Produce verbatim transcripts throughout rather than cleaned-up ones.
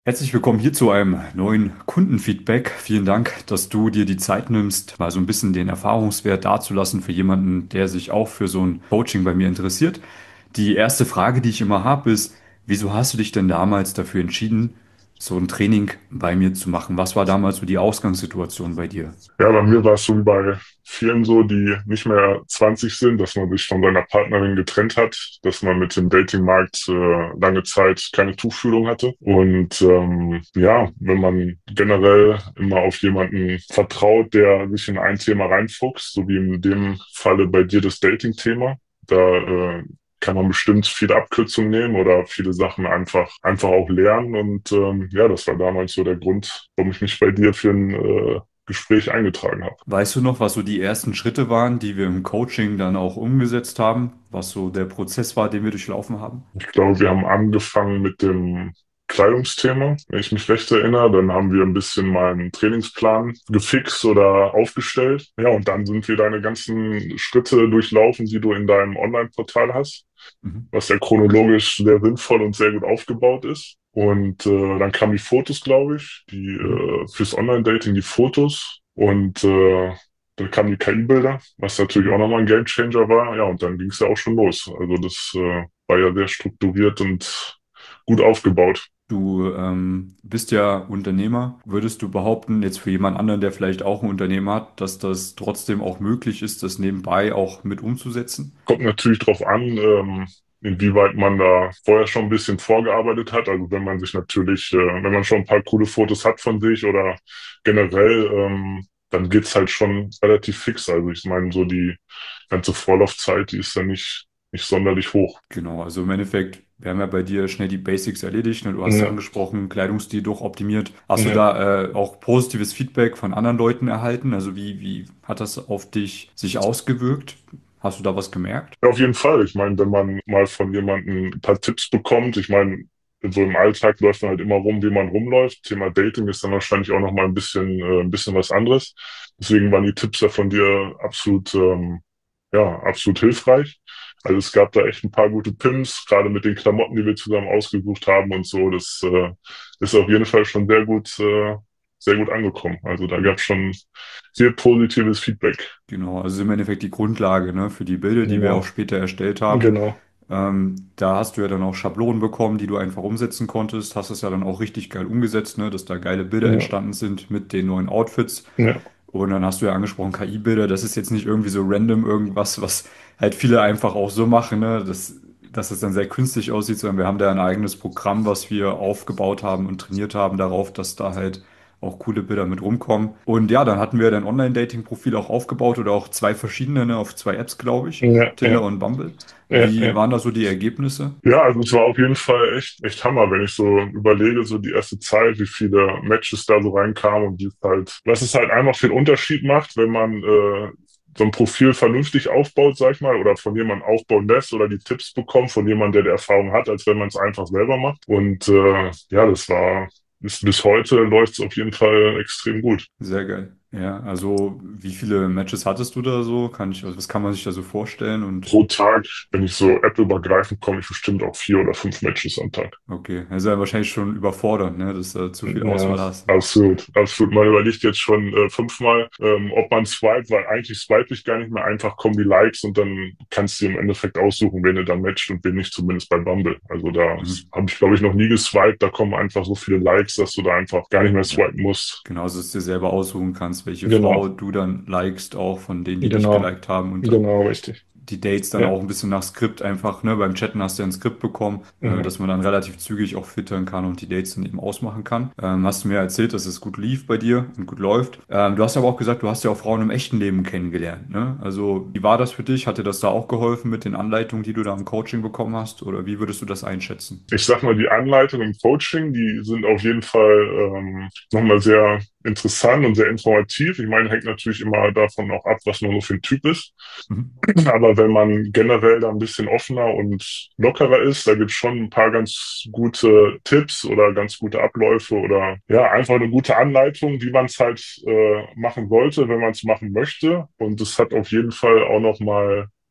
Herzlich willkommen hier zu einem neuen Kundenfeedback. Vielen Dank, dass du dir die Zeit nimmst, mal so ein bisschen den Erfahrungswert dazulassen für jemanden, der sich auch für so ein Coaching bei mir interessiert. Die erste Frage, die ich immer habe, ist, wieso hast du dich denn damals dafür entschieden, so ein Training bei mir zu machen? Was war damals so die Ausgangssituation bei dir? Ja, bei mir war es so wie bei vielen so, die nicht mehr zwanzig sind, dass man sich von seiner Partnerin getrennt hat, dass man mit dem Datingmarkt äh, lange Zeit keine Tuchfühlung hatte. Und ähm, ja, wenn man generell immer auf jemanden vertraut, der sich in ein Thema reinfuchst, so wie in dem Falle bei dir das Dating-Thema, da äh, kann man bestimmt viele Abkürzungen nehmen oder viele Sachen einfach einfach auch lernen. Und ähm, ja, das war damals so der Grund, warum ich mich bei dir für ein äh, Gespräch eingetragen habe. Weißt du noch, was so die ersten Schritte waren, die wir im Coaching dann auch umgesetzt haben? Was so der Prozess war, den wir durchlaufen haben? Ich glaube, wir haben angefangen mit dem Kleidungsthema, wenn ich mich recht erinnere. Dann haben wir ein bisschen meinen Trainingsplan gefixt oder aufgestellt. Ja, und dann sind wir deine ganzen Schritte durchlaufen, die du in deinem Online-Portal hast, Mhm. was ja chronologisch sehr sinnvoll und sehr gut aufgebaut ist. Und äh, dann kamen die Fotos, glaube ich, die Mhm. äh, fürs Online-Dating, die Fotos. Und äh, dann kamen die K I-Bilder, was natürlich auch Mhm. nochmal ein Gamechanger war. Ja, und dann ging es ja auch schon los. Also das äh, war ja sehr strukturiert und gut aufgebaut. Du ähm, bist ja Unternehmer. Würdest du behaupten, jetzt für jemand anderen, der vielleicht auch ein Unternehmen hat, dass das trotzdem auch möglich ist, das nebenbei auch mit umzusetzen? Kommt natürlich drauf an, ähm, inwieweit man da vorher schon ein bisschen vorgearbeitet hat. Also wenn man sich natürlich, äh, wenn man schon ein paar coole Fotos hat von sich oder generell, ähm, dann geht's halt schon relativ fix. Also ich meine, so die ganze Vorlaufzeit, die ist ja nicht, nicht sonderlich hoch. Genau, also im Endeffekt, wir haben ja bei dir schnell die Basics erledigt. Ne? Du hast ja Ja, angesprochen, Kleidungsstil durchoptimiert. Hast du ja. da äh, auch positives Feedback von anderen Leuten erhalten? Also wie, wie hat das auf dich sich ausgewirkt? Hast du da was gemerkt? Ja, auf jeden Fall. Ich meine, wenn man mal von jemandem ein paar Tipps bekommt, ich meine, so im Alltag läuft man halt immer rum, wie man rumläuft. Thema Dating ist dann wahrscheinlich auch noch mal ein bisschen, äh, ein bisschen was anderes. Deswegen waren die Tipps ja von dir absolut, ähm, ja, absolut hilfreich. Also es gab da echt ein paar gute Pimps, gerade mit den Klamotten, die wir zusammen ausgesucht haben und so. Das äh, ist auf jeden Fall schon sehr gut, äh, sehr gut angekommen. Also da gab es schon sehr positives Feedback. Genau, also im Endeffekt die Grundlage, ne, für die Bilder, die wir auch Genau, später erstellt haben. genau. Ähm, da hast du ja dann auch Schablonen bekommen, die du einfach umsetzen konntest. Hast es ja dann auch richtig geil umgesetzt, ne, dass da geile Bilder Ja, entstanden sind mit den neuen Outfits. ja. Und dann hast du ja angesprochen, K I-Bilder. Das ist jetzt nicht irgendwie so random irgendwas, was halt viele einfach auch so machen, ne, dass, dass es dann sehr künstlich aussieht, sondern wir haben da ein eigenes Programm, was wir aufgebaut haben und trainiert haben darauf, dass da halt auch coole Bilder mit rumkommen. Und ja, dann hatten wir dein Online-Dating-Profil auch aufgebaut oder auch zwei verschiedene, ne, auf zwei Apps, glaube ich, Ja, Tinder ja, und Bumble. ja, Wie ja. waren da so die Ergebnisse? Ja, also es war auf jeden Fall echt, echt Hammer, wenn ich so überlege, so die erste Zeit, wie viele Matches da so reinkamen und wie es halt, was es halt einfach für einen Unterschied macht, wenn man äh, so ein Profil vernünftig aufbaut, sag ich mal, oder von jemandem aufbauen lässt oder die Tipps bekommt von jemandem, der die Erfahrung hat, als wenn man es einfach selber macht. Und äh, ja, das war, bis, bis heute läuft es auf jeden Fall extrem gut. Sehr geil. Ja, also wie viele Matches hattest du da so? Kann ich, also was kann man sich da so vorstellen? Und Pro Tag, wenn ich so App-übergreifend komme, ich bestimmt auch vier oder fünf Matches am Tag. okay, also ja wahrscheinlich schon überfordernd, ne, dass du zu viel Ja, Auswahl hast. absolut, absolut. Man überlegt jetzt schon äh, fünfmal, ähm, ob man swiped, weil eigentlich swipe ich gar nicht mehr. Einfach kommen die Likes und dann kannst du im Endeffekt aussuchen, wen du dann matcht und wen nicht, zumindest bei Bumble. Also da Mhm. habe ich, glaube ich, noch nie geswiped. Da kommen einfach so viele Likes, dass du da einfach gar nicht mehr Ja, swipen musst. genau, dass du es dir selber aussuchen kannst, welche Frau Genau, du dann likest, auch von denen, die dich genau, geliked haben und dann genau, richtig. die Dates dann Ja, auch ein bisschen nach Skript einfach, ne? Beim Chatten hast du ja ein Skript bekommen, äh, ja, dass man dann relativ zügig auch filtern kann und die Dates dann eben ausmachen kann. Ähm, hast du mir erzählt, dass es gut lief bei dir und gut läuft. Ähm, du hast aber auch gesagt, du hast ja auch Frauen im echten Leben kennengelernt, ne? Also, wie war das für dich? Hat dir das da auch geholfen mit den Anleitungen, die du da im Coaching bekommen hast? Oder wie würdest du das einschätzen? ich sag mal, die Anleitung im Coaching, die sind auf jeden Fall ähm, nochmal sehr interessant und sehr informativ. Ich meine, hängt natürlich immer davon auch ab, was man so für ein Typ ist. Mhm. Aber wenn man generell da ein bisschen offener und lockerer ist, da gibt's schon ein paar ganz gute Tipps oder ganz gute Abläufe oder ja, einfach eine gute Anleitung, wie man es halt äh, machen sollte, wenn man es machen möchte. Und es hat auf jeden Fall auch nochmal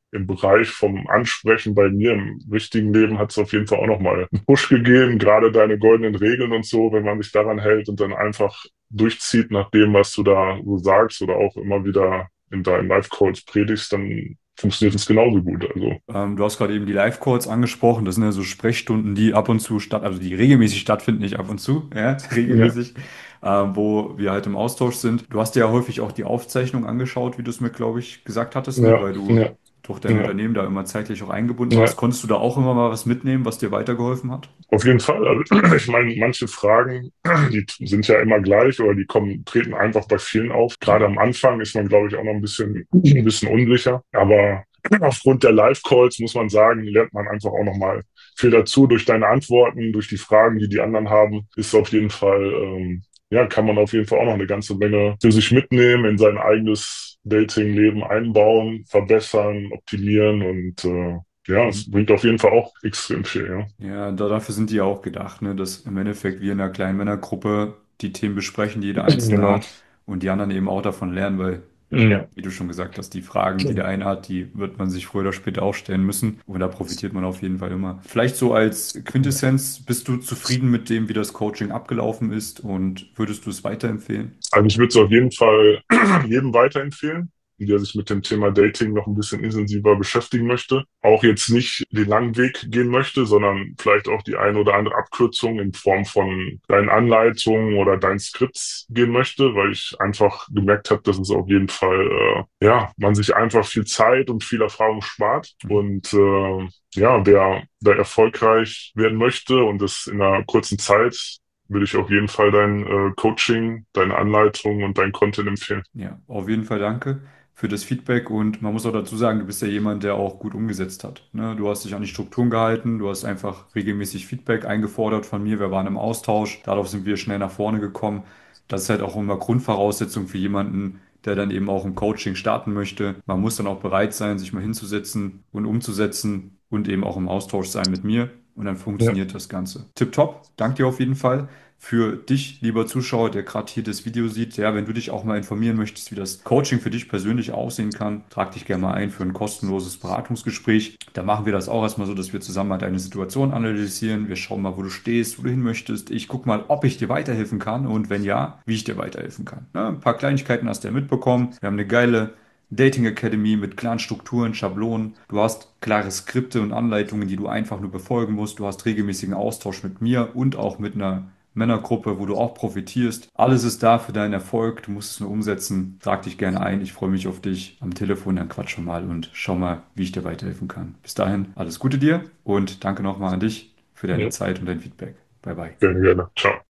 im Bereich vom Ansprechen bei mir im richtigen Leben hat es auf jeden Fall auch nochmal einen Push gegeben. Gerade deine goldenen Regeln und so, wenn man sich daran hält und dann einfach durchzieht nach dem, was du da so sagst oder auch immer wieder in deinen Live-Calls predigst, dann funktioniert es genauso gut. Also, Ähm, du hast gerade eben die Live-Calls angesprochen. Das sind ja so Sprechstunden, die ab und zu statt, also die regelmäßig stattfinden, nicht ab und zu, ja, ja, regelmäßig, ähm, wo wir halt im Austausch sind. Du hast dir ja häufig auch die Aufzeichnung angeschaut, wie du es mir, glaube ich, gesagt hattest, ne? ja, Weil du ja, durch dein ja, Unternehmen da immer zeitlich auch eingebunden warst. ja. Konntest du da auch immer mal was mitnehmen, was dir weitergeholfen hat? Auf jeden Fall. Also, ich meine, manche Fragen, die sind ja immer gleich oder die kommen, treten einfach bei vielen auf. Gerade Ja. am Anfang ist man, glaube ich, auch noch ein bisschen, ein bisschen unsicher. Aber aufgrund der Live-Calls muss man sagen, lernt man einfach auch nochmal viel dazu. Durch deine Antworten, durch die Fragen, die die anderen haben, ist auf jeden Fall, ähm, ja, kann man auf jeden Fall auch noch eine ganze Menge für sich mitnehmen, in sein eigenes Dating-Leben einbauen, verbessern, optimieren und äh, ja, es bringt auf jeden Fall auch extrem viel, ja. Ja, da, dafür sind die ja auch gedacht, ne? Dass im Endeffekt wir in einer kleinen Männergruppe die Themen besprechen, die jeder einzelne Genau. hat und die anderen eben auch davon lernen, weil, Ja. wie du schon gesagt hast, die Fragen, die der eine hat, die wird man sich früher oder später auch stellen müssen und da profitiert man auf jeden Fall immer. Vielleicht so als Quintessenz, bist du zufrieden mit dem, wie das Coaching abgelaufen ist und würdest du es weiterempfehlen? Also ich würde es auf jeden Fall jedem weiterempfehlen, der sich mit dem Thema Dating noch ein bisschen intensiver beschäftigen möchte. Auch jetzt nicht den langen Weg gehen möchte, sondern vielleicht auch die eine oder andere Abkürzung in Form von deinen Anleitungen oder deinen Skripts gehen möchte, weil ich einfach gemerkt habe, dass es auf jeden Fall, äh, ja, man sich einfach viel Zeit und viel Erfahrung spart. Mhm. Und äh, ja, wer da erfolgreich werden möchte und das in einer kurzen Zeit, würde ich auf jeden Fall dein äh, Coaching, deine Anleitung und dein Content empfehlen. Ja, auf jeden Fall danke für das Feedback und man muss auch dazu sagen, du bist ja jemand, der auch gut umgesetzt hat. Ne? Du hast dich an die Strukturen gehalten, du hast einfach regelmäßig Feedback eingefordert von mir, wir waren im Austausch, dadurch sind wir schnell nach vorne gekommen. Das ist halt auch immer Grundvoraussetzung für jemanden, der dann eben auch im Coaching starten möchte. Man muss dann auch bereit sein, sich mal hinzusetzen und umzusetzen und eben auch im Austausch sein mit mir und dann Ja, funktioniert das Ganze. Tipptopp, danke dir auf jeden Fall. Für dich, lieber Zuschauer, der gerade hier das Video sieht, ja, wenn du dich auch mal informieren möchtest, wie das Coaching für dich persönlich aussehen kann, trag dich gerne mal ein für ein kostenloses Beratungsgespräch. Da machen wir das auch erstmal so, dass wir zusammen mal deine Situation analysieren. Wir schauen mal, wo du stehst, wo du hin möchtest. Ich gucke mal, ob ich dir weiterhelfen kann und wenn ja, wie ich dir weiterhelfen kann. Ne? Ein paar Kleinigkeiten hast du ja mitbekommen. Wir haben eine geile Dating Academy mit klaren Strukturen, Schablonen. Du hast klare Skripte und Anleitungen, die du einfach nur befolgen musst. Du hast regelmäßigen Austausch mit mir und auch mit einer Männergruppe, wo du auch profitierst. Alles ist da für deinen Erfolg. Du musst es nur umsetzen. Trag dich gerne ein. Ich freue mich auf dich am Telefon. Dann quatsch schon mal und schau mal, wie ich dir weiterhelfen kann. Bis dahin, alles Gute dir und danke nochmal an dich für deine ja, Zeit und dein Feedback. Bye bye. gerne, gerne. Ciao.